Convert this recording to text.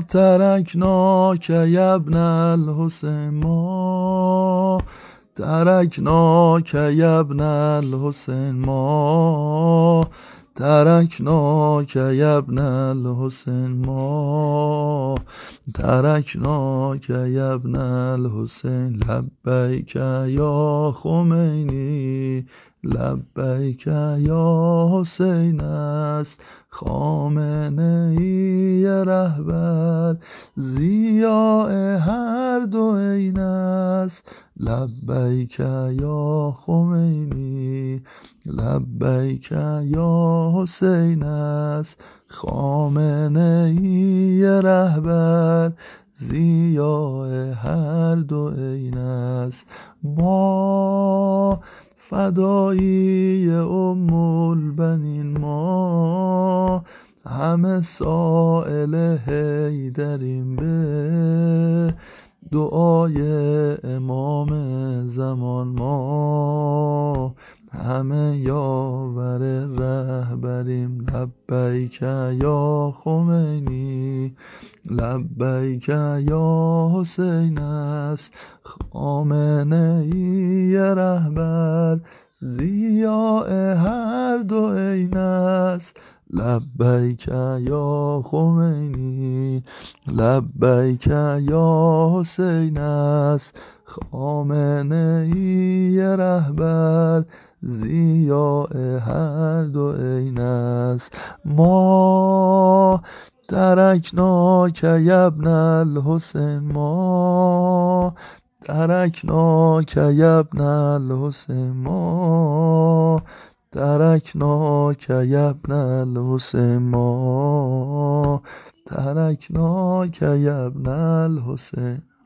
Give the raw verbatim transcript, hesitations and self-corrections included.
ترکناک یا ابن الحسین ما ترکناک یا ابن الحسین ما ترکناک یا ابن الحسین ما ترکناک یا ابن الحسین لبیک یا خمینی لبیک یا حسین است خامنه ای رهبر ضیاء هر دو عین است لبیک یا خمینی لبیک یا حسین است خامنه ای رهبر ضیاء هر دو عین است ما فدایی ام البنین ما همه سائل حیدریم به دعای امام زمان ما همه یاور رهبریم لبیک یا خمینی لبیک یا حسین است خامنه ای رهبر ضیاء هر دو عین است لبیک یا خمینی لبیک یا حسین است خامنه ای رهبر ضیاء هر دو عین است ما ترکناک یا ابن الحسین ما ترکناک یا ابن الحسین ما ترکناک یا ابن الحسین ما ترکناک یا ابن الحسین